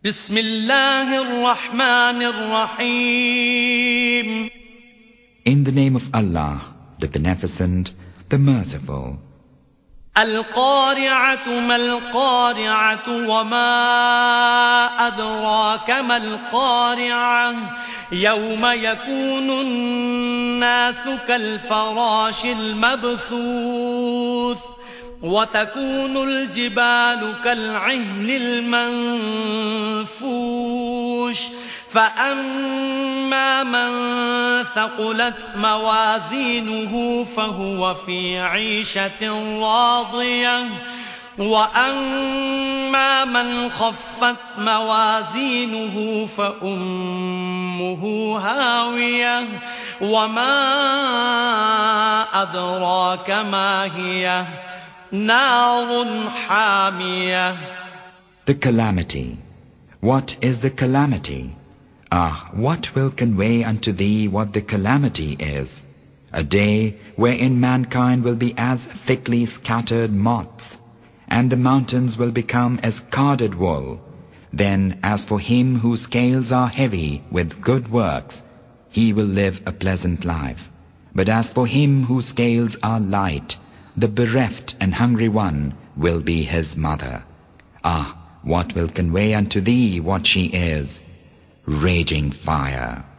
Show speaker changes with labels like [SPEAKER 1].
[SPEAKER 1] بسم الله الرحمن الرحيم.
[SPEAKER 2] In the name of Allah, the Beneficent, the Merciful.
[SPEAKER 1] القارعة ما القارعة وما أدراك ما القارعة يوم يكون الناس كالفراش المبثوث وتكون الجبال كالعهن المنفوش فأما من ثقلت موازينه فهو في عيشة راضية وأما من خفت موازينه فأمه هاوية وما أدراك ما هي نار حامية.
[SPEAKER 2] The calamity. What is the calamity? What will convey unto thee what the calamity is? A day wherein mankind will be as thickly scattered moths, and the mountains will become as carded wool. Then as for him whose scales are heavy with good works, he will live a pleasant life. But as for him whose scales are light, the bereft and hungry one will be his mother. What will convey unto thee what she is? Raging fire.